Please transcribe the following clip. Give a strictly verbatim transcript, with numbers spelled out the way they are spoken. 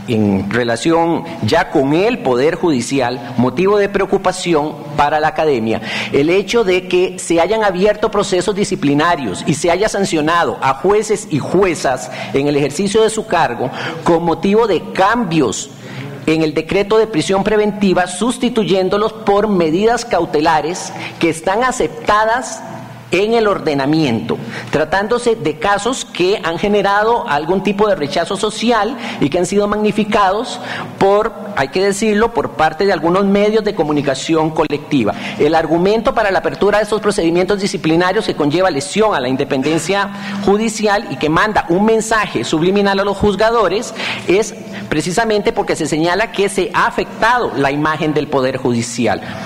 en relación ya con el Poder Judicial, motivo de preocupación para la academia, el hecho de que se hayan abierto procesos disciplinarios y se haya sancionado a jueces y juezas en el ejercicio de su cargo con motivo de cambios en el decreto de prisión preventiva, sustituyéndolos por medidas cautelares que están aceptadas en el ordenamiento, tratándose de casos que han generado algún tipo de rechazo social y que han sido magnificados por, hay que decirlo, por parte de algunos medios de comunicación colectiva. El argumento para la apertura de estos procedimientos disciplinarios que conlleva lesión a la independencia judicial y que manda un mensaje subliminal a los juzgadores es precisamente porque se señala que se ha afectado la imagen del Poder Judicial.